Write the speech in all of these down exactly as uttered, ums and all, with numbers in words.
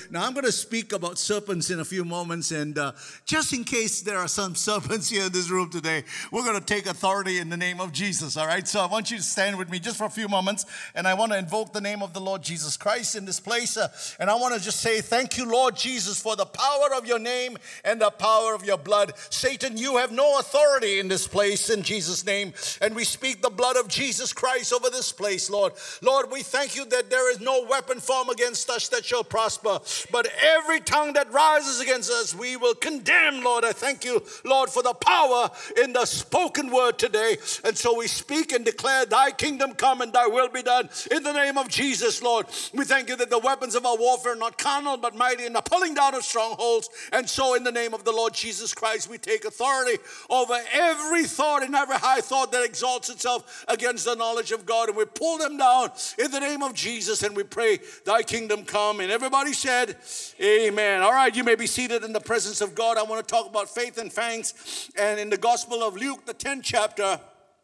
Now, I'm going to speak about serpents in a few moments, and uh, just in case there are some serpents here in this room today, we're going to take authority in the name of Jesus, all right? So I want you to stand with me just for a few moments, and I want to invoke the name of the Lord Jesus Christ in this place, uh, and I want to just say, thank you, Lord Jesus, for the power of your name and the power of your blood. Satan, you have no authority in this place in Jesus' name, and we speak the blood of Jesus Christ over this place, Lord. Lord, we thank you that there is no weapon formed against us that shall prosper, but every tongue that rises against us, we will condemn, Lord. I thank you, Lord, for the power in the spoken word today. And so we speak and declare, thy kingdom come and thy will be done in the name of Jesus, Lord. We thank you that the weapons of our warfare are not carnal, but mighty in the pulling down of strongholds. And so in the name of the Lord Jesus Christ, we take authority over every thought and every high thought that exalts itself against the knowledge of God. And we pull them down in the name of Jesus, and we pray, thy kingdom come. And everybody said, amen. All right, you may be seated in the presence of God. I want to talk about faith and thanks. And in the Gospel of Luke, the tenth chapter,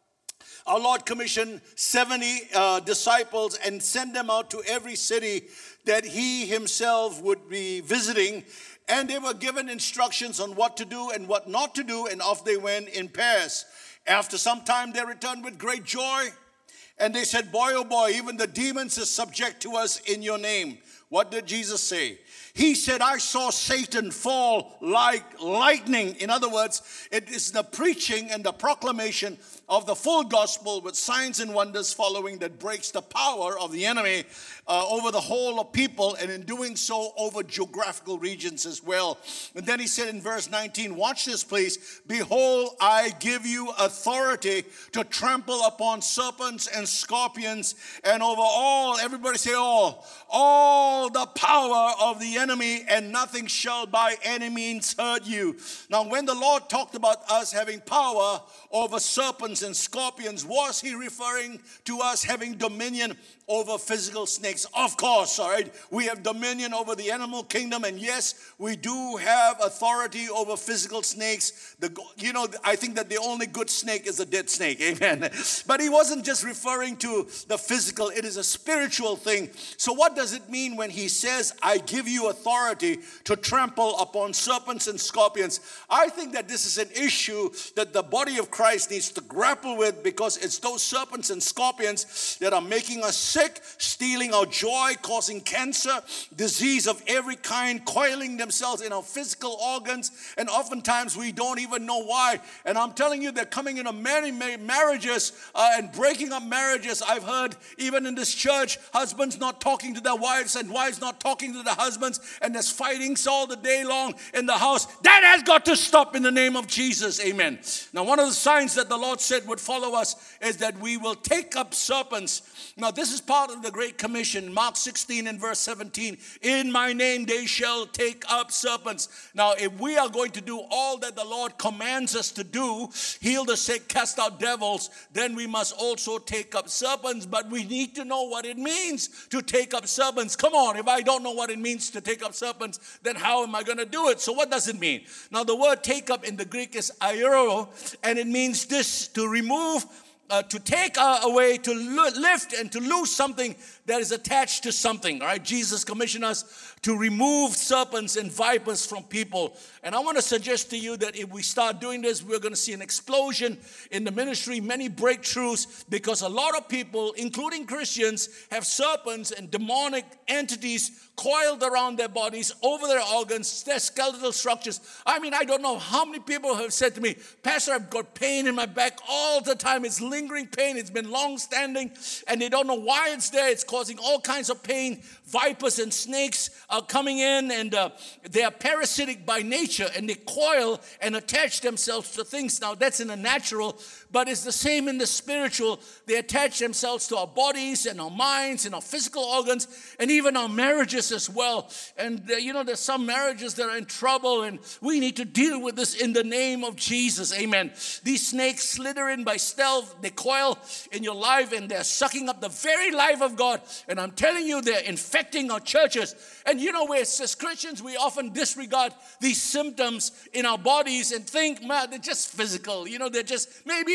our Lord commissioned seventy uh, disciples and sent them out to every city that he himself would be visiting. And they were given instructions on what to do and what not to do, and off they went in pairs. After some time, they returned with great joy. And they said, boy, oh boy, even the demons are subject to us in your name. What did Jesus say? He said, I saw Satan fall like lightning. In other words, it is the preaching and the proclamation of the full gospel with signs and wonders following that breaks the power of the enemy uh, over the whole of people, and in doing so over geographical regions as well. And then he said in verse nineteen, watch this please, behold, I give you authority to trample upon serpents and scorpions and over all, everybody say all, all the power of the enemy, and nothing shall by any means hurt you. Now when the Lord talked about us having power over serpents and scorpions, was he referring to us having dominion over physical snakes? Of course, all right. We have dominion over the animal kingdom, and yes, we do have authority over physical snakes. The, you know, I think that the only good snake is a dead snake, amen. But he wasn't just referring to the physical, it is a spiritual thing. So what does it mean when he says, I give you authority to trample upon serpents and scorpions? I think that this is an issue that the body of Christ needs to grapple with, because it's those serpents and scorpions that are making us sick, stealing our joy, causing cancer, disease of every kind, coiling themselves in our physical organs, and oftentimes we don't even know why. And I'm telling you, they're coming into many, many marriages uh, and breaking up marriages. I've heard even in this church, husbands not talking to their wives and wives not talking to their husbands, and there's fightings all the day long in the house. That has got to stop in the name of Jesus, amen. Now, one of the signs that the Lord said would follow us is that we will take up serpents. Now, this is part of the Great Commission, Mark sixteen and verse seventeen. In my name they shall take up serpents. Now, if we are going to do all that the Lord commands us to do, heal the sick, cast out devils, then we must also take up serpents. But we need to know what it means to take up serpents. Come on, if I don't know what it means to take up serpents, then how am I going to do it? So what does it mean? Now, the word take up in the Greek is airo, and it means this, to remove, Uh, to take uh, away, to lift and to lose something that is attached to something. All right, Jesus commissioned us to remove serpents and vipers from people. And I want to suggest to you that if we start doing this, we're going to see an explosion in the ministry, many breakthroughs, because a lot of people, including Christians, have serpents and demonic entities coiled around their bodies, over their organs, their skeletal structures. I mean, I don't know how many people have said to me, Pastor, I've got pain in my back all the time. It's lingering pain. It's been long standing, and they don't know why it's there. It's causing all kinds of pain. Vipers and snakes are coming in, and uh, they are parasitic by nature, and they coil and attach themselves to things. Now, that's in the natural, but it's the same in the spiritual. They attach themselves to our bodies and our minds and our physical organs, and even our marriages as well. And uh, you know, there's some marriages that are in trouble, and we need to deal with this in the name of Jesus, amen. These snakes slither in by stealth. They coil in your life, and they're sucking up the very life of God. And I'm telling you, they're infecting our churches. And you know, as Christians, we often disregard these symptoms in our bodies and think, man, they're just physical. You know, they're just, maybe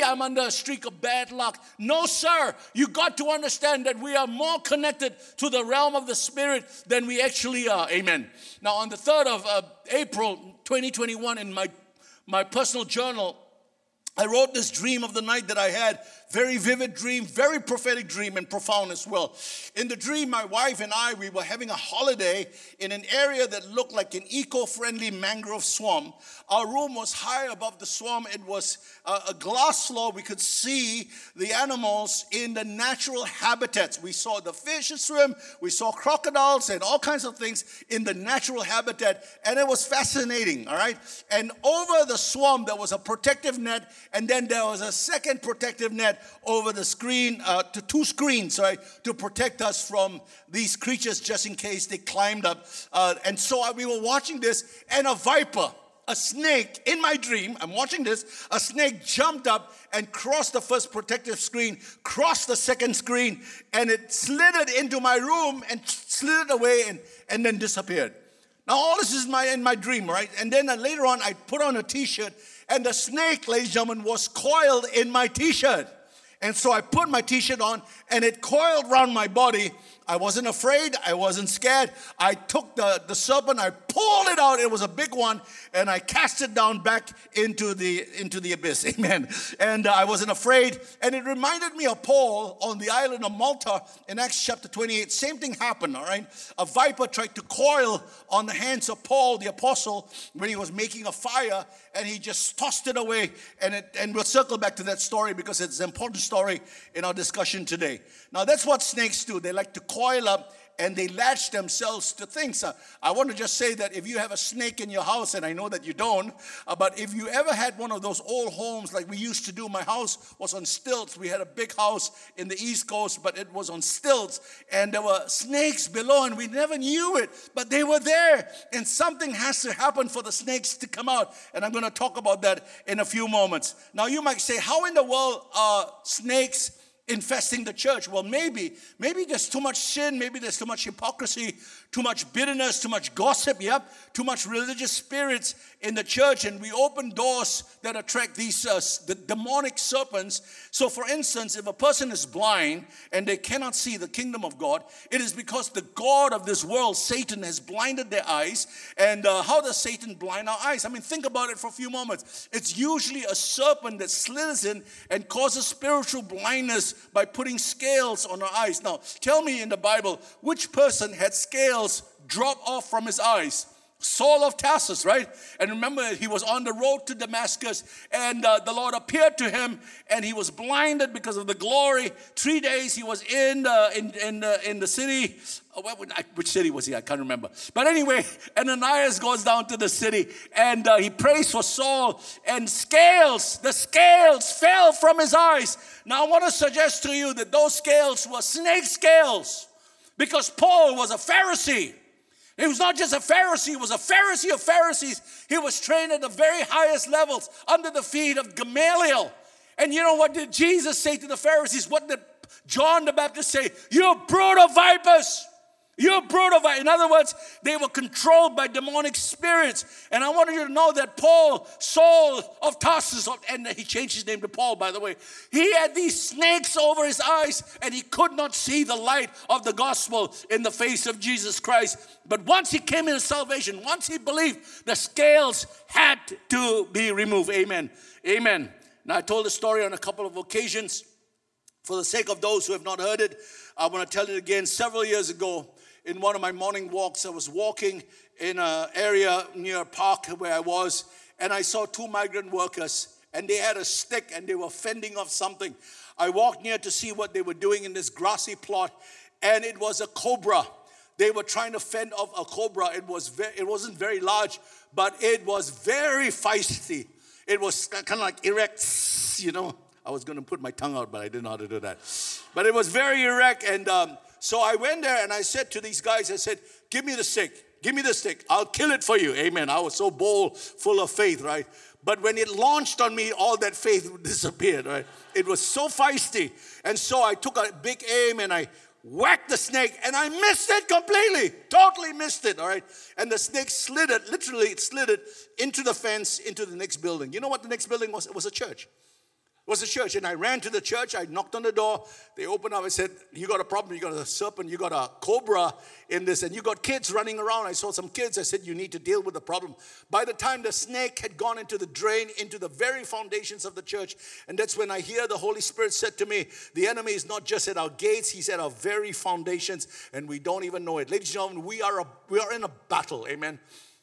I'm under a streak of bad luck. No, sir. You got to understand that we are more connected to the realm of the Spirit than we actually are. Amen. Now, on the third of uh, April twenty twenty-one, in my, my personal journal, I wrote this dream of the night that I had. Very vivid dream, very prophetic dream, and profound as well. In the dream, my wife and I, we were having a holiday in an area that looked like an eco-friendly mangrove swamp. Our room was high above the swamp. It was a, a glass floor. We could see the animals in the natural habitats. We saw the fish swim. We saw crocodiles and all kinds of things in the natural habitat. And it was fascinating, all right? And over the swamp, there was a protective net. And then there was a second protective net over the screen, uh, to two screens, sorry, to protect us from these creatures just in case they climbed up. Uh, and so we were watching this, and a viper, a snake, in my dream, I'm watching this, a snake jumped up and crossed the first protective screen, crossed the second screen, and it slithered into my room and slithered away and, and then disappeared. Now, all this is my in my dream, right? And then uh, later on, I put on a t-shirt, and the snake, ladies and gentlemen, was coiled in my t-shirt. And so I put my t-shirt on, and it coiled around my body. I wasn't afraid. I wasn't scared. I took the, the serpent. I pulled it out. It was a big one. And I cast it down back into the, into the abyss. Amen. And uh, I wasn't afraid. And it reminded me of Paul on the island of Malta in Acts chapter twenty-eight. Same thing happened, all right? A viper tried to coil on the hands of Paul, the apostle, when he was making a fire. And he just tossed it away. And, it, and we'll circle back to that story because it's an important story in our discussion today. Now, that's what snakes do. They like to coil up and they latch themselves to things. Uh, I want to just say that if you have a snake in your house, and I know that you don't, uh, but if you ever had one of those old homes like we used to do, my house was on stilts. We had a big house in the East Coast, but it was on stilts, and there were snakes below, and we never knew it, but they were there, and something has to happen for the snakes to come out, and I'm going to talk about that in a few moments. Now, you might say, how in the world are snakes infesting the church? Well, maybe, maybe there's too much sin, maybe there's too much hypocrisy, too much bitterness, too much gossip, yep, too much religious spirits in the church, and we open doors that attract these uh, the demonic serpents. So, for instance, if a person is blind and they cannot see the kingdom of God, it is because the God of this world, Satan, has blinded their eyes. And uh, how does Satan blind our eyes? I mean, think about it for a few moments. It's usually a serpent that slithers in and causes spiritual blindness by putting scales on our eyes. Now, tell me in the Bible, which person had scales drop off from his eyes? Saul of Tarsus, right? And remember, he was on the road to Damascus, and uh, the Lord appeared to him, and he was blinded because of the glory. Three days he was in uh, in in, uh, in the city. Oh, what, which city was he? I can't remember. But anyway, Ananias goes down to the city, and uh, he prays for Saul, and scales, the scales fell from his eyes. Now, I want to suggest to you that those scales were snake scales, because Paul was a Pharisee. He was not just a Pharisee, he was a Pharisee of Pharisees. He was trained at the very highest levels under the feet of Gamaliel. And you know what did Jesus say to the Pharisees? What did John the Baptist say? You brood of vipers. You brood of vipers. In other words, they were controlled by demonic spirits. And I want you to know that Paul, Saul of Tarsus, and he changed his name to Paul, by the way. He had these snakes over his eyes, and he could not see the light of the gospel in the face of Jesus Christ. But once he came into salvation, once he believed, the scales had to be removed. Amen. Amen. Now, I told the story on a couple of occasions. For the sake of those who have not heard it, I want to tell it again. Several years ago, in one of my morning walks, I was walking in an area near a park where I was, and I saw two migrant workers, and they had a stick, and they were fending off something. I walked near to see what they were doing in this grassy plot, and it was a cobra. They were trying to fend off a cobra. It was very, it wasn't very large, but it was very feisty. It was kind of like erect, you know. I was going to put my tongue out, but I didn't know how to do that. But it was very erect, and um, so I went there and I said to these guys, I said, give me the stick. Give me the stick. I'll kill it for you. Amen. I was so bold, full of faith, right? But when it launched on me, all that faith disappeared, right? It was so feisty. And so I took a big aim and I whacked the snake, and I missed it completely. Totally missed it, all right? And the snake slid it, literally it slid it into the fence, into the next building. You know what the next building was? It was a church. It was a church. And I ran to the church. I knocked on the door. They opened up. I said, you got a problem. You got a serpent. You got a cobra in this. And you got kids running around. I saw some kids. I said, you need to deal with the problem. By the time the snake had gone into the drain, into the very foundations of the church, and that's when I hear the Holy Spirit said to me, the enemy is not just at our gates. He's at our very foundations. And we don't even know it. Ladies and gentlemen, we are, a, we are in a battle. Amen.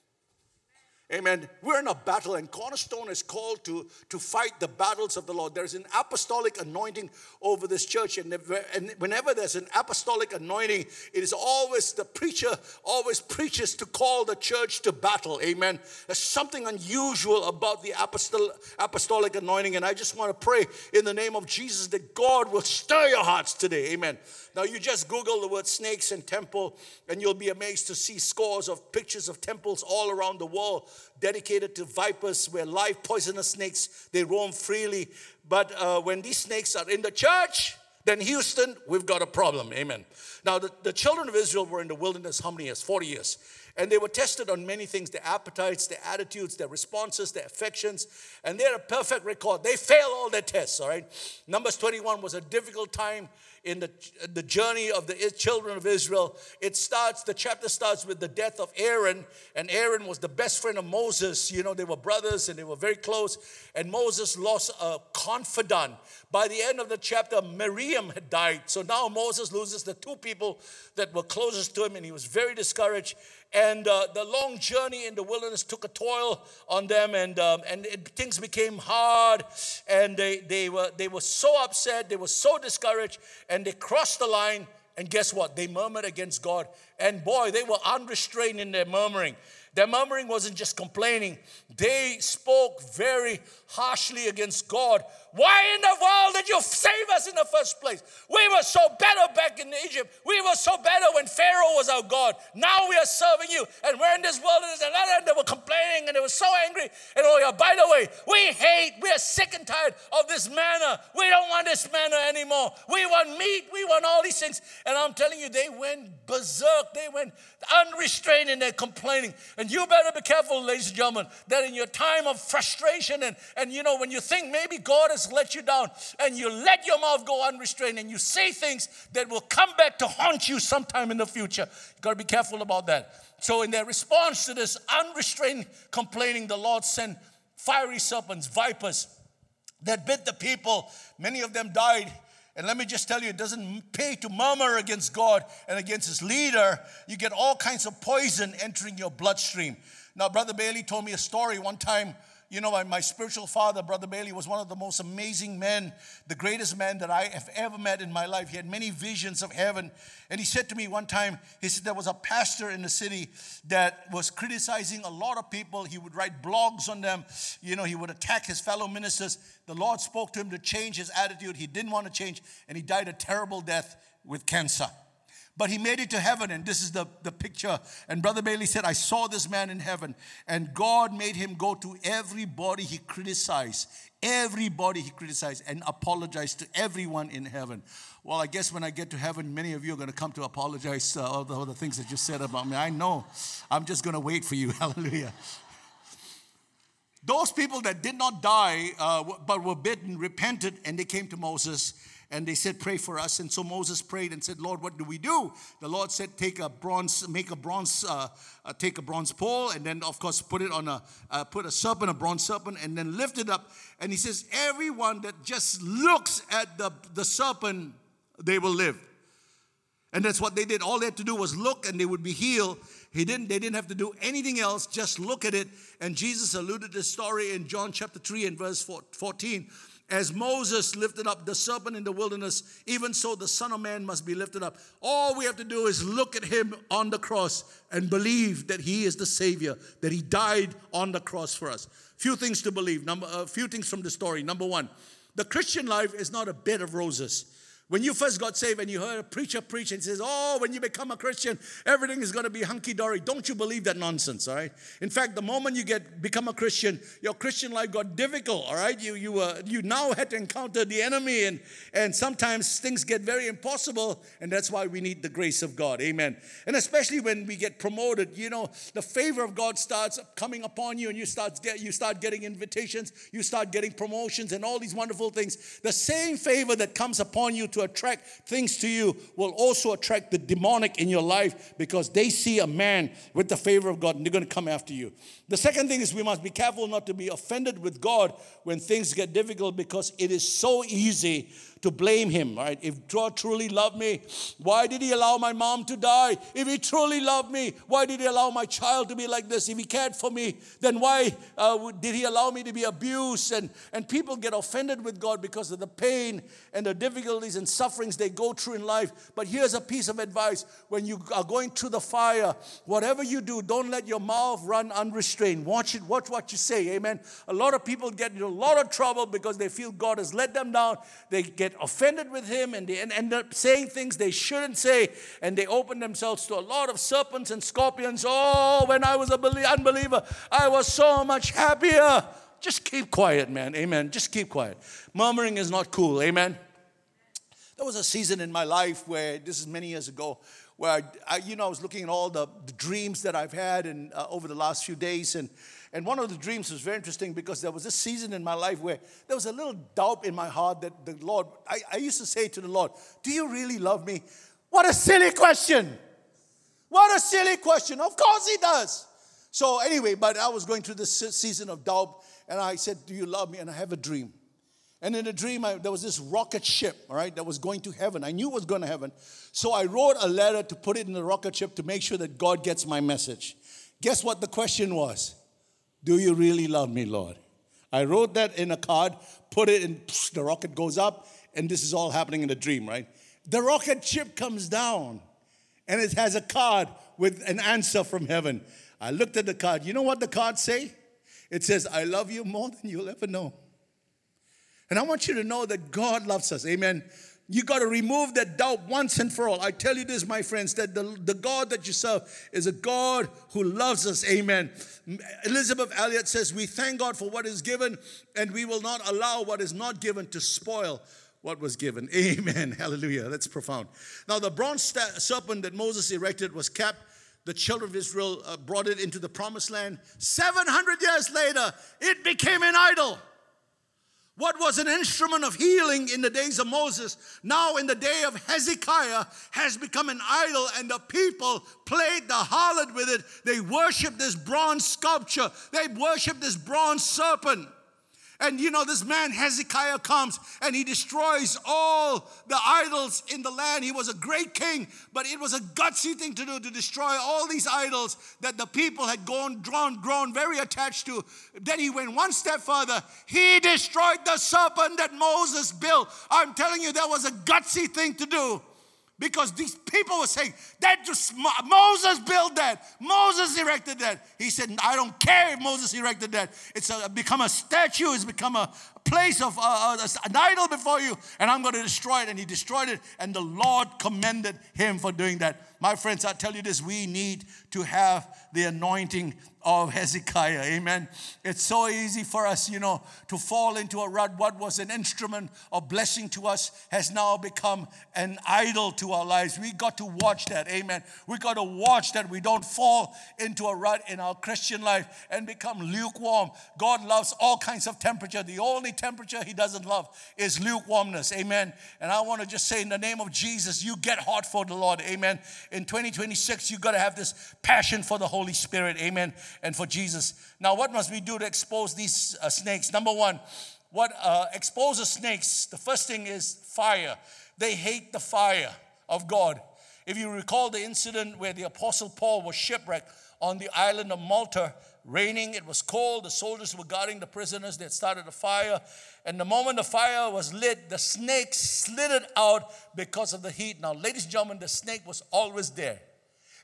Amen. We're in a battle, and Cornerstone is called to, to fight the battles of the Lord. There's an apostolic anointing over this church, and, and whenever there's an apostolic anointing, it is always the preacher always preaches to call the church to battle. Amen. There's something unusual about the apostol, apostolic anointing, and I just want to pray in the name of Jesus that God will stir your hearts today. Amen. Now, you just Google the word snakes and temple, and you'll be amazed to see scores of pictures of temples all around the world dedicated to vipers, where live poisonous snakes, they roam freely. But uh, when these snakes are in the church, then Houston, we've got a problem. Amen. Now, the, the children of Israel were in the wilderness how many years? forty years. And they were tested on many things, their appetites, their attitudes, their responses, their affections. And they had a perfect record. They failed all their tests, all right? Numbers twenty-one was a difficult time in the, the journey of the children of Israel. It starts, the chapter starts with the death of Aaron. And Aaron was the best friend of Moses. You know, they were brothers and they were very close. And Moses lost a confidant. By the end of the chapter, Miriam had died. So now Moses loses the two people that were closest to him, and he was very discouraged. And uh, the long journey in the wilderness took a toll on them, and um, and it, things became hard, and they they were they were so upset, they were so discouraged, and they crossed the line. And guess what? They murmured against God, and boy, they were unrestrained in their murmuring. Their murmuring wasn't just complaining. They spoke very harshly against God. Why in the world did you save us in the first place? We were so better back in Egypt. We were so better when Pharaoh was our God. Now we are serving you. And we're in this wilderness. And they were complaining and they were so angry. And oh yeah, by the way, we hate, we are sick and tired of this manna. We don't want this manna anymore. We want meat. We want all these things. And I'm telling you, they went berserk. They went unrestrained in their complaining. And you better be careful, ladies and gentlemen, that in your time of frustration and, and you know, when you think maybe God has let you down and you let your mouth go unrestrained and you say things that will come back to haunt you sometime in the future. You've got to be careful about that. So in their response to this unrestrained complaining, the Lord sent fiery serpents, vipers, that bit the people. Many of them died. And let me just tell you, it doesn't pay to murmur against God and against his leader. You get all kinds of poison entering your bloodstream. Now, Brother Bailey told me a story one time. You know, my, my spiritual father, Brother Bailey, was one of the most amazing men, the greatest man that I have ever met in my life. He had many visions of heaven. And he said to me one time, he said there was a pastor in the city that was criticizing a lot of people. He would write blogs on them. You know, he would attack his fellow ministers. The Lord spoke to him to change his attitude. He didn't want to change, and he died a terrible death with cancer. But he made it to heaven, and this is the, the picture. And Brother Bailey said, I saw this man in heaven, and God made him go to everybody he criticized, everybody he criticized, and apologize to everyone in heaven. Well, I guess when I get to heaven, many of you are going to come to apologize uh, all, the, all the things that you said about me. I know. I'm just going to wait for you. Hallelujah. Those people that did not die, uh, but were bitten, repented, and they came to Moses. And they said, pray for us. And so Moses prayed and said, Lord, what do we do? The Lord said, take a bronze, make a bronze, uh, uh, take a bronze pole, and then of course put it on a, uh, put a serpent, a bronze serpent, and then lift it up. And he says, everyone that just looks at the, the serpent, they will live. And that's what they did. All they had to do was look, and they would be healed. He didn't, they didn't have to do anything else, just look at it. And Jesus alluded to this story in John chapter three and verse fourteen. As Moses lifted up the serpent in the wilderness, even so the Son of Man must be lifted up. All we have to do is look at him on the cross and believe that he is the Savior, that he died on the cross for us. Few things to believe. Number, a few things from the story. Number one, the Christian life is not a bed of roses. When you first got saved and you heard a preacher preach and says, oh, when you become a Christian, everything is going to be hunky-dory. Don't you believe that nonsense, all right? In fact, the moment you get become a Christian, your Christian life got difficult, all right? You you uh, you now had to encounter the enemy, and, and sometimes things get very impossible, and that's why we need the grace of God, amen. And especially when we get promoted, you know, the favor of God starts coming upon you, and you start, get, you start getting invitations, you start getting promotions, and all these wonderful things. The same favor that comes upon you to attract things to you will also attract the demonic in your life, because they see a man with the favor of God and they're going to come after you. The second thing is we must be careful not to be offended with God when things get difficult, because it is so easy to blame him, right? If God truly loved me, why did he allow my mom to die? If he truly loved me, why did he allow my child to be like this? If he cared for me, then why uh, did he allow me to be abused? And, and people get offended with God because of the pain and the difficulties and sufferings they go through in life. But here's a piece of advice. When you are going through the fire, whatever you do, don't let your mouth run unrestrained. Watch it, watch what you say, amen. A lot of people get in a lot of trouble because they feel God has let them down. They get offended with him, and they end up saying things they shouldn't say, and they open themselves to a lot of serpents and scorpions. Oh, when I was a unbeliever, I was so much happier. Just keep quiet, man, amen. Just keep quiet. Murmuring is not cool, amen. There was a season in my life where, this is many years ago, where I, I you know, I was looking at all the, the dreams that I've had and uh, over the last few days, and And one of the dreams was very interesting, because there was this season in my life where there was a little doubt in my heart that the Lord, I, I used to say to the Lord, do you really love me? What a silly question. What a silly question. Of course he does. So anyway, but I was going through this season of doubt, and I said, do you love me? And I have a dream. And in the dream, I, there was this rocket ship, all right, that was going to heaven. I knew it was going to heaven. So I wrote a letter to put it in the rocket ship to make sure that God gets my message. Guess what the question was? Do you really love me, Lord? I wrote that in a card, put it in, psh, the rocket goes up, and this is all happening in a dream, right? The rocket ship comes down, and it has a card with an answer from heaven. I looked at the card. You know what the card say? It says, I love you more than you'll ever know. And I want you to know that God loves us, amen. You got to remove that doubt once and for all. I tell you this, my friends, that the, the God that you serve is a God who loves us. Amen. Elizabeth Elliot says, we thank God for what is given, and we will not allow what is not given to spoil what was given. Amen. Hallelujah. That's profound. Now, the bronze sta- serpent that Moses erected was kept. The children of Israel uh, brought it into the promised land. seven hundred years later, it became an idol. What was an instrument of healing in the days of Moses, now in the day of Hezekiah, has become an idol, and the people played the harlot with it. They worshiped this bronze sculpture. They worshiped this bronze serpent. And you know, this man Hezekiah comes and he destroys all the idols in the land. He was a great king, but it was a gutsy thing to do, to destroy all these idols that the people had gone, grown, grown very attached to. Then he went one step further. He destroyed the serpent that Moses built. I'm telling you, that was a gutsy thing to do. Because these people were saying, that just Moses built that. Moses erected that. He said, I don't care if Moses erected that. It's a, become a statue. It's become a place of uh, an idol before you. And I'm going to destroy it. And he destroyed it. And the Lord commended him for doing that. My friends, I tell you this, we need to have the anointing of Hezekiah. Amen. It's so easy for us, you know, to fall into a rut. What was an instrument of blessing to us has now become an idol to our lives. We got to watch that. Amen. We got to watch that we don't fall into a rut in our Christian life and become lukewarm. God loves all kinds of temperature. The only temperature he doesn't love is lukewarmness. Amen. And I want to just say, in the name of Jesus, you get hot for the Lord. Amen. In twenty twenty-six, you got to have this passion for the Holy Spirit. Amen. And for Jesus. Now, what must we do to expose these uh, snakes? Number one, what uh, exposes snakes? The first thing is fire. They hate the fire of God. If you recall the incident where the Apostle Paul was shipwrecked on the island of Malta, raining, it was cold, the soldiers were guarding the prisoners, they had started a fire, and the moment the fire was lit, the snake slithered out because of the heat. Now, ladies and gentlemen, the snake was always there.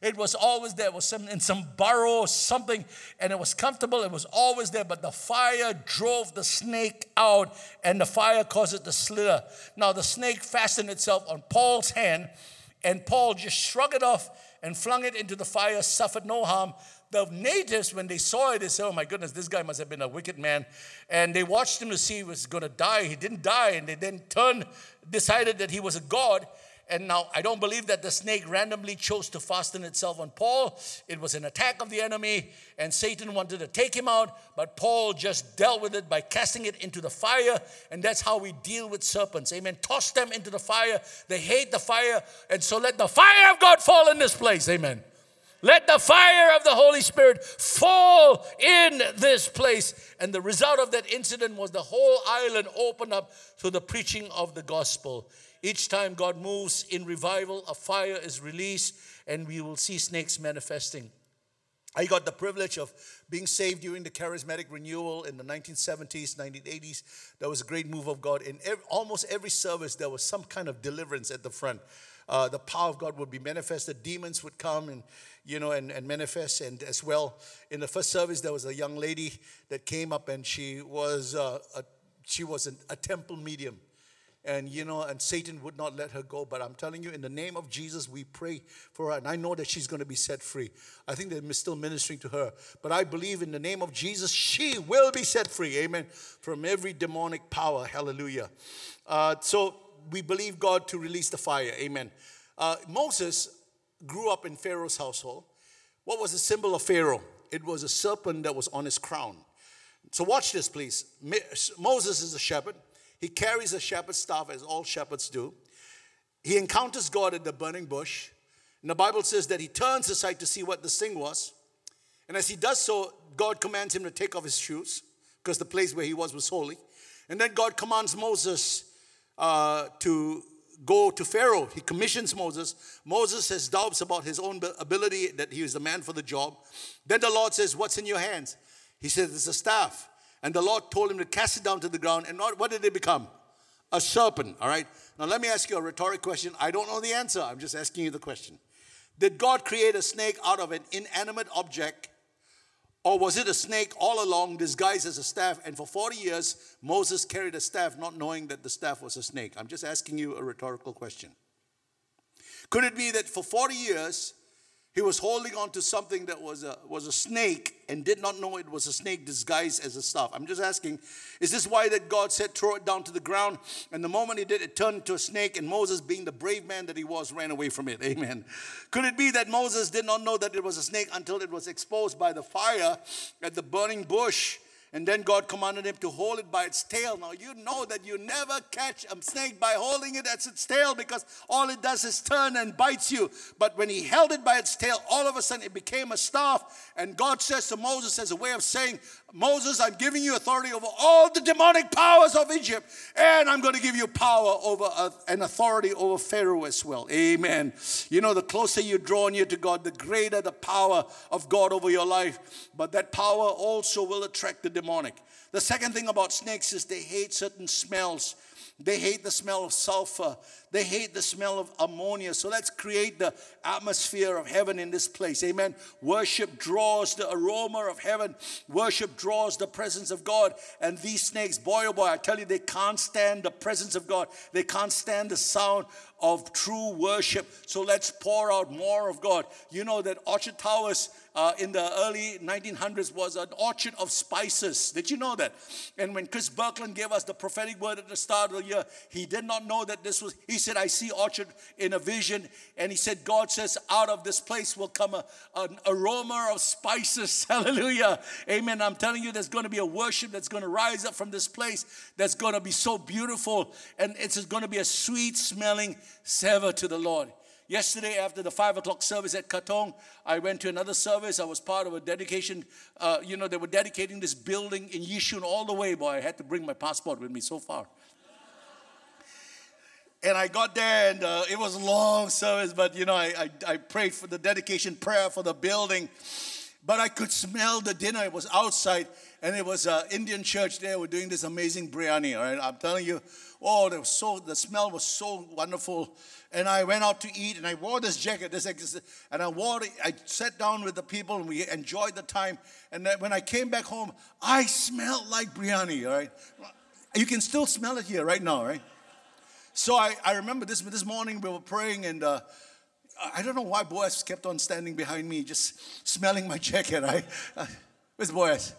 It was always there. It was some, in some burrow or something, and it was comfortable. It was always there, but the fire drove the snake out, and the fire caused it to slither. Now, the snake fastened itself on Paul's hand, and Paul just shrugged it off and flung it into the fire, suffered no harm. The natives, when they saw it, they said, oh my goodness, this guy must have been a wicked man. And they watched him to see if he was going to die. He didn't die. And they then turned, decided that he was a god. And now, I don't believe that the snake randomly chose to fasten itself on Paul. It was an attack of the enemy, and Satan wanted to take him out. But Paul just dealt with it by casting it into the fire. And that's how we deal with serpents. Amen. Toss them into the fire. They hate the fire. And so let the fire of God fall in this place. Amen. Let the fire of the Holy Spirit fall in this place. And the result of that incident was the whole island opened up to the preaching of the gospel. Each time God moves in revival, a fire is released, and we will see snakes manifesting. I got the privilege of being saved during the charismatic renewal in the nineteen seventies, nineteen eighties. There was a great move of God. In every, almost every service, there was some kind of deliverance at the front. Uh, the power of God would be manifested. Demons would come and, you know, and, and manifest. And as well, in the first service, there was a young lady that came up, and she was uh, a, she was an, a temple medium. And, you know, and Satan would not let her go. But I'm telling you, in the name of Jesus, we pray for her. And I know that she's going to be set free. I think they're still ministering to her. But I believe in the name of Jesus, she will be set free. Amen. From every demonic power. Hallelujah. Uh, so we believe God to release the fire. Amen. Uh, Moses grew up in Pharaoh's household. What was the symbol of Pharaoh? It was a serpent that was on his crown. So watch this, please. Moses is a shepherd. He carries a shepherd's staff, as all shepherds do. He encounters God at the burning bush. And the Bible says that he turns aside to see what this thing was. And as he does so, God commands him to take off his shoes, because the place where he was was holy. And then God commands Moses uh, to go to Pharaoh. He commissions Moses. Moses has doubts about his own ability, that he is the man for the job. Then the Lord says, what's in your hands? He says, it's a staff. And the Lord told him to cast it down to the ground. And what did it become? A serpent, all right? Now, let me ask you a rhetoric question. I don't know the answer. I'm just asking you the question. Did God create a snake out of an inanimate object? Or was it a snake all along disguised as a staff? And for forty years, Moses carried a staff not knowing that the staff was a snake. I'm just asking you a rhetorical question. Could it be that for forty years, he was holding on to something that was a, was a snake and did not know it was a snake disguised as a staff? I'm just asking, is this why that God said, throw it down to the ground? And the moment he did, it turned into a snake, and Moses, being the brave man that he was, ran away from it. Amen. Could it be that Moses did not know that it was a snake until it was exposed by the fire at the burning bush? And then God commanded him to hold it by its tail. Now, you know that you never catch a snake by holding it at its tail, because all it does is turn and bites you. But when he held it by its tail, all of a sudden it became a staff. And God says to Moses, as a way of saying, Moses, I'm giving you authority over all the demonic powers of Egypt. And I'm going to give you power over uh, and authority over Pharaoh as well. Amen. You know, the closer you draw near to God, the greater the power of God over your life. But that power also will attract the demonic. The second thing about snakes is they hate certain smells. They hate the smell of sulfur. They hate the smell of ammonia. So let's create the atmosphere of heaven in this place. Amen. Worship draws the aroma of heaven. Worship draws the presence of God. And these snakes, boy oh boy, I tell you, they can't stand the presence of God. They can't stand the sound of true worship. So let's pour out more of God. You know that Orchard Towers uh, in the early nineteen hundreds was an orchard of spices. Did you know that? And when Chris Birkeland gave us the prophetic word at the start of the year, he did not know that this was, he said, I see orchard in a vision. And he said, God says, out of this place will come a, an aroma of spices. Hallelujah. Amen. I'm telling you, there's going to be a worship that's going to rise up from this place that's going to be so beautiful. And it's going to be a sweet smelling savor to the Lord. Yesterday, after the five o'clock service at Katong, I went to another service. I was part of a dedication. Uh, you know, they were dedicating this building in Yishun all the way. Boy, I had to bring my passport with me so far. And I got there, and uh, it was a long service, but, you know, I, I, I prayed for the dedication prayer for the building. But I could smell the dinner. It was outside, and it was an Indian church there. We're doing this amazing biryani, all right? I'm telling you, Oh, they were so, the smell was so wonderful. And I went out to eat, and I wore this jacket, this, and I wore it. I sat down with the people, and we enjoyed the time. And then when I came back home, I smelled like biryani, all right? You can still smell it here right now, right? So I, I remember this, this morning we were praying, and uh, I don't know why Boaz kept on standing behind me, just smelling my jacket, right? Uh, where's Boaz?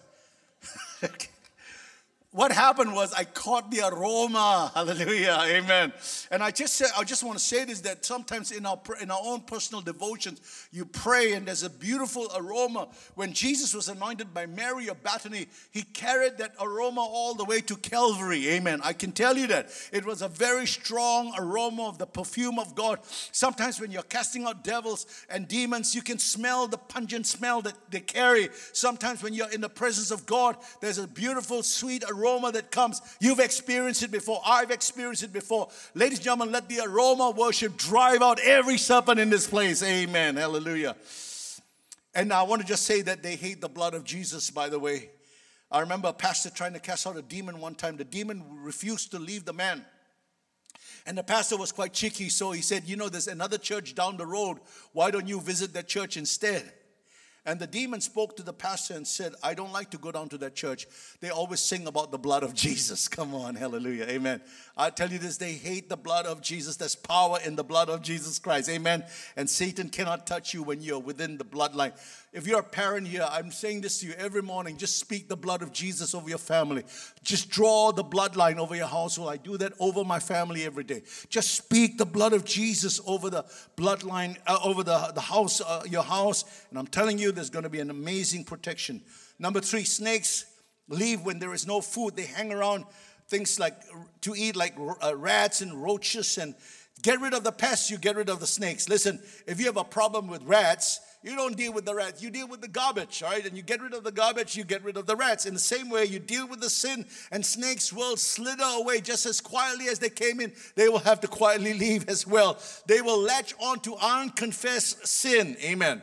What happened was I caught the aroma. Hallelujah. Amen. And I just said, I just want to say this, that sometimes in our in our own personal devotions, you pray and there's a beautiful aroma. When Jesus was anointed by Mary of Bethany, he carried that aroma all the way to Calvary. Amen. I can tell you that. It was a very strong aroma of the perfume of God. Sometimes when you're casting out devils and demons, you can smell the pungent smell that they carry. Sometimes when you're in the presence of God, there's a beautiful, sweet aroma aroma that comes. You've experienced it before. I've experienced it before. Ladies and gentlemen, let the aroma worship drive out every serpent in this place. Amen. Hallelujah. And I want to just say that they hate the blood of Jesus, by the way. I remember a pastor trying to cast out a demon one time. The demon refused to leave the man. And the pastor was quite cheeky, so he said, you know, there's another church down the road. Why don't you visit that church instead? And the demon spoke to the pastor and said, I don't like to go down to that church. They always sing about the blood of Jesus. Come on, hallelujah, amen. I tell you this, they hate the blood of Jesus. There's power in the blood of Jesus Christ, amen. And Satan cannot touch you when you're within the bloodline. If you're a parent here, I'm saying this to you every morning, just speak the blood of Jesus over your family. Just draw the bloodline over your household. I do that over my family every day. Just speak the blood of Jesus over the bloodline, uh, over the, the house, uh, your house. And I'm telling you, there's going to be an amazing protection. Number three, snakes leave when there is no food. They hang around things like to eat, like uh, rats and roaches. And get rid of the pests, you get rid of the snakes. Listen, if you have a problem with rats, you don't deal with the rats, you deal with the garbage, all right? And you get rid of the garbage, you get rid of the rats. In the same way, you deal with the sin, and snakes will slither away just as quietly as they came in. They will have to quietly leave as well. They will latch on to unconfessed sin. Amen.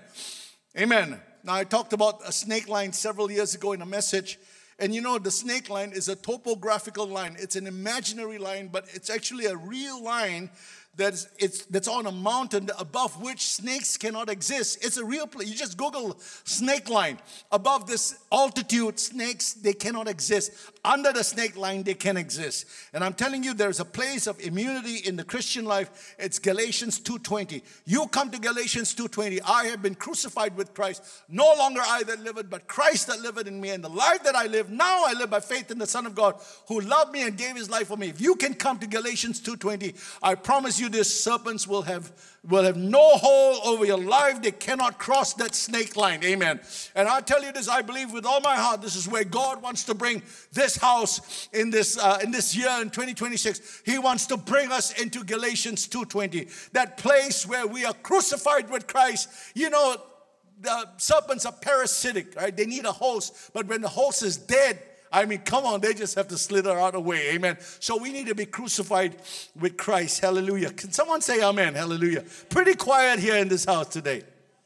Amen. Now, I talked about a snake line several years ago in a message. And you know, the snake line is a topographical line. It's an imaginary line, but it's actually a real line that's, it's, that's on a mountain above which snakes cannot exist. It's a real place. You just Google snake line. Above this altitude, snakes, they cannot exist. Under the snake line, they can exist. And I'm telling you, there's a place of immunity in the Christian life. It's Galatians two twenty. You come to Galatians two twenty. I have been crucified with Christ. No longer I that liveth, but Christ that liveth in me. And the life that I live, now I live by faith in the Son of God, who loved me and gave his life for me. If you can come to Galatians two twenty, I promise you this, serpents will have will have no hold over your life. They cannot cross that snake line. Amen. And I tell you this, I believe with all my heart, this is where God wants to bring this house in this uh, in this year in twenty twenty-six. He wants to bring us into Galatians two twenty, that place where we are crucified with Christ. You know, the serpents are parasitic, right? They need a host, but when the host is dead, I mean, come on, they just have to slither out of the way. Amen. So we need to be crucified with Christ. Hallelujah. Can someone say amen? Hallelujah. Pretty quiet here in this house today.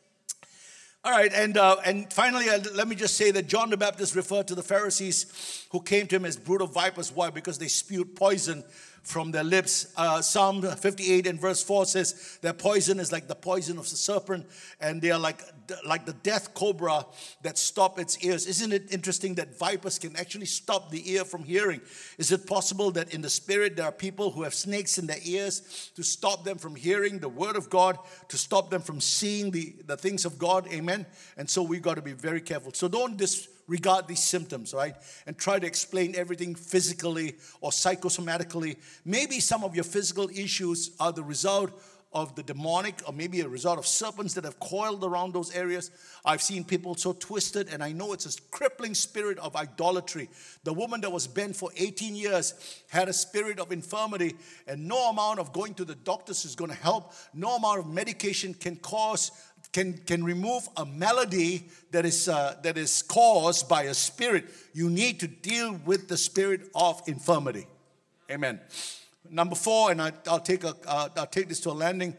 All right, and uh, and finally, uh, let me just say that John the Baptist referred to the Pharisees who came to him as brood of vipers. Why? Because they spewed poison from their lips. Uh, Psalm fifty-eight and verse four says their poison is like the poison of the serpent, and they are like, like the death cobra that stop its ears. Isn't it interesting that vipers can actually stop the ear from hearing? Is it possible that in the spirit there are people who have snakes in their ears to stop them from hearing the word of God, to stop them from seeing the, the things of God? Amen. And so we've got to be very careful. So don't disregard these symptoms, right? And try to explain everything physically or psychosomatically. Maybe some of your physical issues are the result of the demonic, or maybe a result of serpents that have coiled around those areas. I've seen people so twisted, and I know it's a crippling spirit of idolatry. The woman that was bent for eighteen years had a spirit of infirmity, and no amount of going to the doctors is going to help. No amount of medication can cause Can, can remove a malady that is uh, that is caused by a spirit. You need to deal with the spirit of infirmity. Amen. Number four, and I, I'll take a uh, I'll take this to a landing.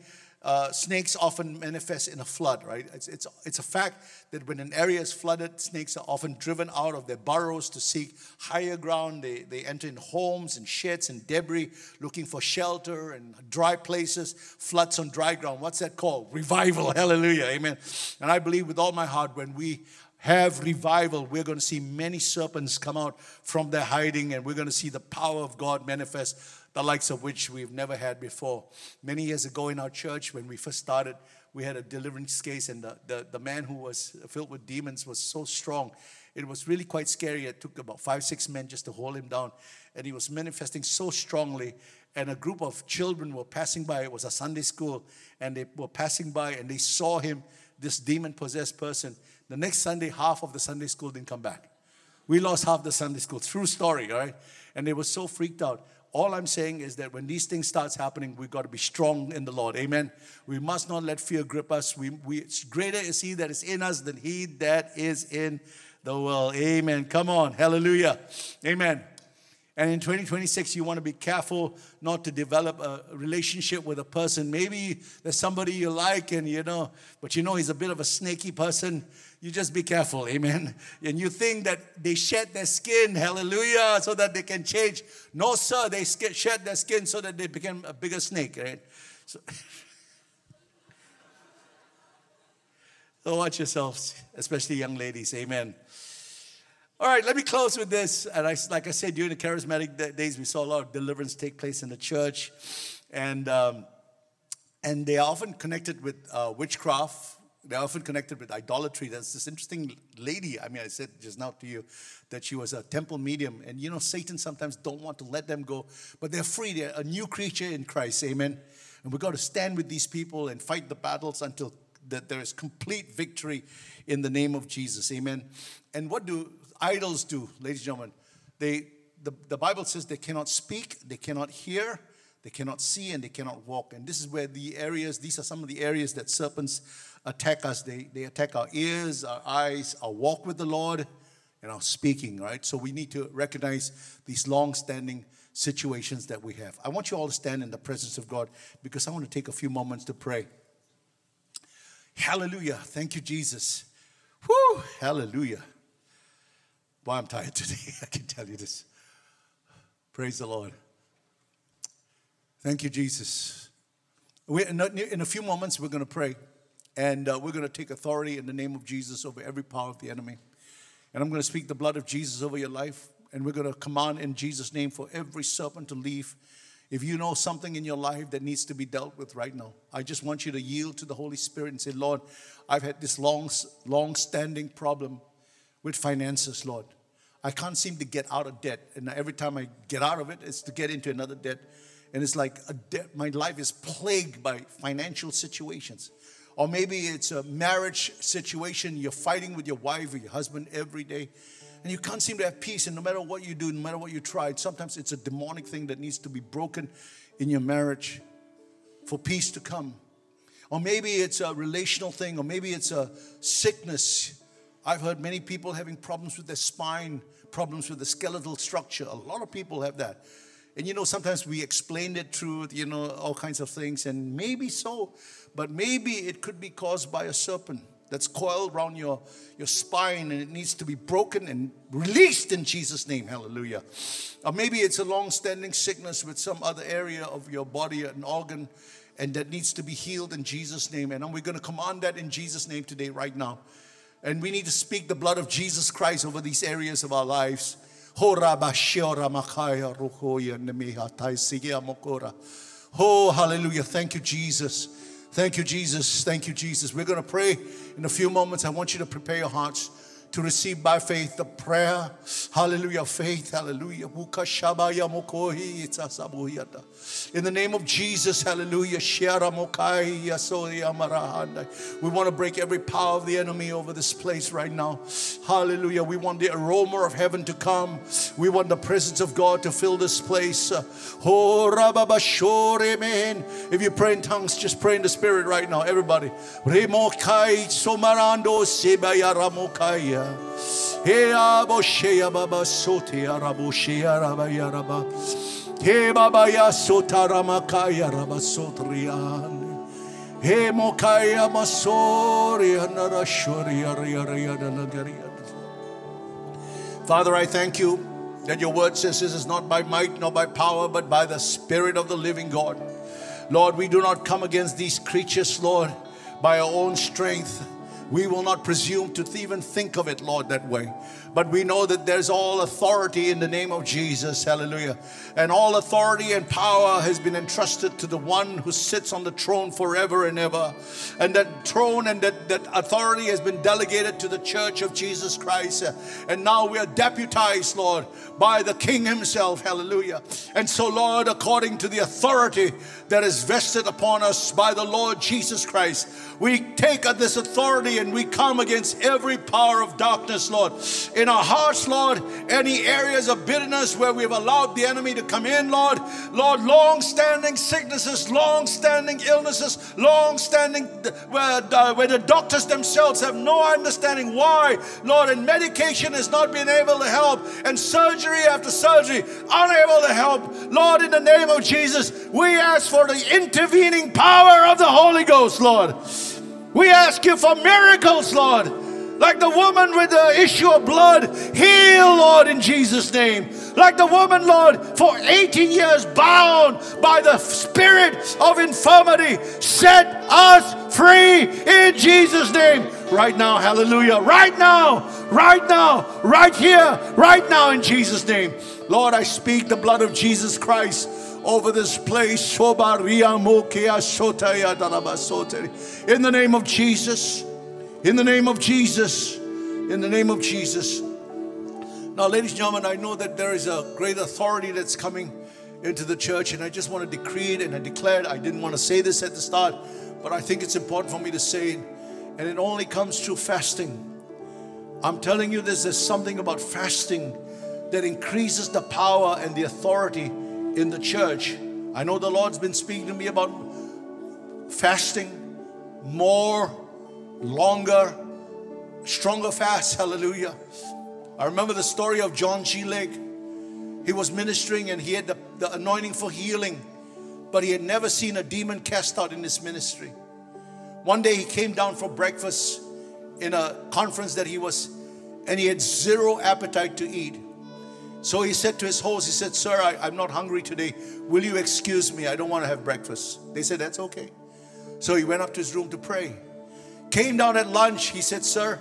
uh, snakes often manifest in a flood, right? It's, it's, it's a fact that when an area is flooded, snakes are often driven out of their burrows to seek higher ground. They, they enter in homes and sheds and debris, looking for shelter and dry places, floods on dry ground. What's that called? Revival, hallelujah, amen. And I believe with all my heart, when we have revival, we're going to see many serpents come out from their hiding, and we're going to see the power of God manifest, the likes of which we've never had before. Many years ago in our church, when we first started, we had a deliverance case, and the, the, the man who was filled with demons was so strong. It was really quite scary. It took about five, six men just to hold him down, and he was manifesting so strongly, and a group of children were passing by. It was a Sunday school, and they were passing by, and they saw him, this demon-possessed person. The next Sunday, half of the Sunday school didn't come back. We lost half the Sunday school. True story, all right? And they were so freaked out. All I'm saying is that when these things starts happening, we've got to be strong in the Lord. Amen. We must not let fear grip us. We, we, greater is He that is in us than he that is in the world. Amen. Come on. Hallelujah. Amen. And in twenty twenty-six, you want to be careful not to develop a relationship with a person. Maybe there's somebody you like, and you know, but you know he's a bit of a snaky person. You just be careful, amen. And you think that they shed their skin, hallelujah, so that they can change. No, sir, they shed their skin so that they become a bigger snake, right? So, so watch yourselves, especially young ladies, amen. All right, let me close with this. And I, like I said, during the charismatic days, we saw a lot of deliverance take place in the church. And, um, and they are often connected with uh, witchcraft. They're often connected with idolatry. There's this interesting lady, I mean, I said just now to you, that she was a temple medium. And you know, Satan sometimes don't want to let them go. But they're free. They're a new creature in Christ, amen. And we've got to stand with these people and fight the battles until that there is complete victory in the name of Jesus, amen. And what do idols do, ladies and gentlemen? They, the, the Bible says they cannot speak, they cannot hear, they cannot see, and they cannot walk. And this is where the areas, these are some of the areas that serpents attack us. They, they attack our ears, our eyes, our walk with the Lord, and our speaking, right? So we need to recognize these long-standing situations that we have. I want you all to stand in the presence of God because I want to take a few moments to pray. Hallelujah. Thank you, Jesus. Whew. Hallelujah. Boy, I'm tired today. I can tell you this. Praise the Lord. Thank you, Jesus. We're in, a, in a few moments, we're going to pray. And uh, we're going to take authority in the name of Jesus over every power of the enemy. And I'm going to speak the blood of Jesus over your life. And we're going to command in Jesus' name for every serpent to leave. If you know something in your life that needs to be dealt with right now, I just want you to yield to the Holy Spirit and say, Lord, I've had this long, long-standing problem with finances, Lord. I can't seem to get out of debt. And every time I get out of it, it's to get into another debt. And it's like a debt. My life is plagued by financial situations. Or maybe it's a marriage situation. You're fighting with your wife or your husband every day. And you can't seem to have peace. And no matter what you do, no matter what you try, sometimes it's a demonic thing that needs to be broken in your marriage for peace to come. Or maybe it's a relational thing. Or maybe it's a sickness. I've heard many people having problems with their spine, problems with the skeletal structure. A lot of people have that. And you know, sometimes we explain it through, you know, all kinds of things. And maybe so. But maybe it could be caused by a serpent that's coiled around your, your spine, and it needs to be broken and released in Jesus' name. Hallelujah. Or maybe it's a long-standing sickness with some other area of your body, an organ, and that needs to be healed in Jesus' name. And we're going to command that in Jesus' name today, right now. And we need to speak the blood of Jesus Christ over these areas of our lives. Oh, hallelujah. Thank you, Jesus. Thank you, Jesus. Thank you, Jesus. We're going to pray in a few moments. I want you to prepare your hearts to receive by faith the prayer. Hallelujah. Faith. Hallelujah. In the name of Jesus. Hallelujah. We want to break every power of the enemy over this place right now. Hallelujah. We want the aroma of heaven to come. We want the presence of God to fill this place. If you pray in tongues, just pray in the Spirit right now. Everybody. He aboshea baba soti araboshea rabaya raba. He baba ya sota ramakaya raba sotrian. He mokaya masori anarashori ariyariyadalagariya. Father, I thank you that your word says this is not by might nor by power, but by the Spirit of the living God. Lord, we do not come against these creatures, Lord, by our own strength. We will not presume to even think of it, Lord, that way. But we know that there's all authority in the name of Jesus. Hallelujah. And all authority and power has been entrusted to the one who sits on the throne forever and ever. And that throne and that, that authority has been delegated to the church of Jesus Christ. And now we are deputized, Lord, by the King himself. Hallelujah. And so, Lord, according to the authority that is vested upon us by the Lord Jesus Christ, we take this authority and we come against every power of darkness, Lord. In our hearts, Lord, any areas of bitterness where we've allowed the enemy to come in, Lord. Lord, long-standing sicknesses, long-standing illnesses, long-standing where, uh, where the doctors themselves have no understanding why, Lord, and medication has not been able to help, and surgery after surgery unable to help. Lord, in the name of Jesus, we ask for the intervening power of the Holy Ghost, Lord. We ask you for miracles, Lord. Like the woman with the issue of blood, heal, Lord, in Jesus' name. Like the woman, Lord, for eighteen years bound by the spirit of infirmity, set us free in Jesus' name. Right now, hallelujah. Right now, right now, right here, right now in Jesus' name. Lord, I speak the blood of Jesus Christ over this place. In the name of Jesus. In the name of Jesus. In the name of Jesus. Now, ladies and gentlemen, I know that there is a great authority that's coming into the church, and I just want to decree it and I declare it. I didn't want to say this at the start, but I think it's important for me to say it. And it only comes through fasting. I'm telling you this, there's something about fasting that increases the power and the authority in the church. I know the Lord's been speaking to me about fasting, more, longer, stronger fast. Hallelujah. I remember the story of John G. Lake. He was ministering and he had the, the anointing for healing, but he had never seen a demon cast out in his ministry. One day he came down for breakfast in a conference that he was, and he had zero appetite to eat. So he said to his host, he said, "Sir, I, I'm not hungry today. Will you excuse me? I don't want to have breakfast." They said, "That's okay." So he went up to his room to pray. Came down at lunch. He said, "Sir,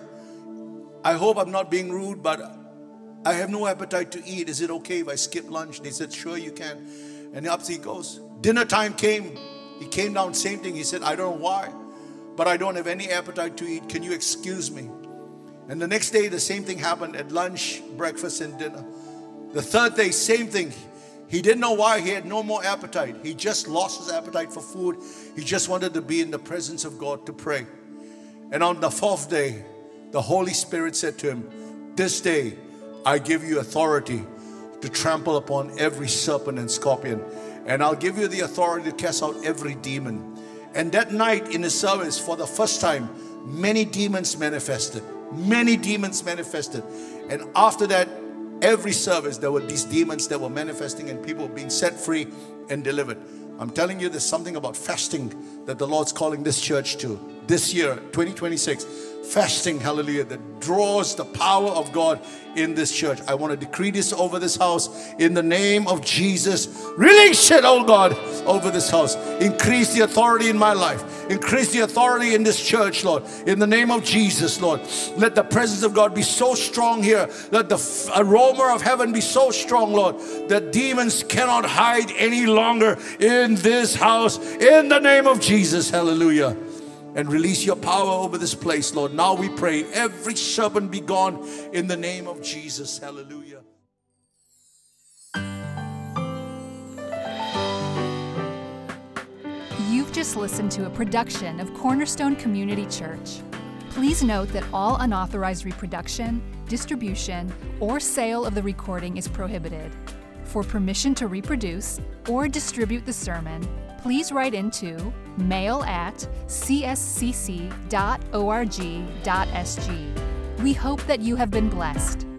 I hope I'm not being rude, but I have no appetite to eat. Is it okay if I skip lunch?" They said, "Sure, you can." And up he goes. Dinner time came. He came down, same thing. He said, "I don't know why, but I don't have any appetite to eat. Can you excuse me?" And the next day, the same thing happened at lunch, breakfast, and dinner. The third day, same thing. He didn't know why. He had no more appetite. He just lost his appetite for food. He just wanted to be in the presence of God to pray. And on the fourth day, the Holy Spirit said to him, "This day, I give you authority to trample upon every serpent and scorpion. And I'll give you the authority to cast out every demon." And that night in the service, for the first time, many demons manifested. Many demons manifested. And after that, every service, there were these demons that were manifesting and people being set free and delivered. I'm telling you, there's something about fasting that the Lord's calling this church to. This year, twenty twenty-six, fasting, hallelujah, that draws the power of God in this church. I want to decree this over this house in the name of Jesus. Release it, oh God, over this house. Increase the authority in my life. Increase the authority in this church, Lord. In the name of Jesus, Lord. Let the presence of God be so strong here. Let the aroma of heaven be so strong, Lord, that demons cannot hide any longer in this house. In the name of Jesus, hallelujah. And release your power over this place, Lord. Now we pray, every serpent be gone in the name of Jesus. Hallelujah. You've just listened to a production of Cornerstone Community Church. Please note that all unauthorized reproduction, distribution, or sale of the recording is prohibited. For permission to reproduce or distribute the sermon, please write into mail at c s c c dot org dot s g. We hope that you have been blessed.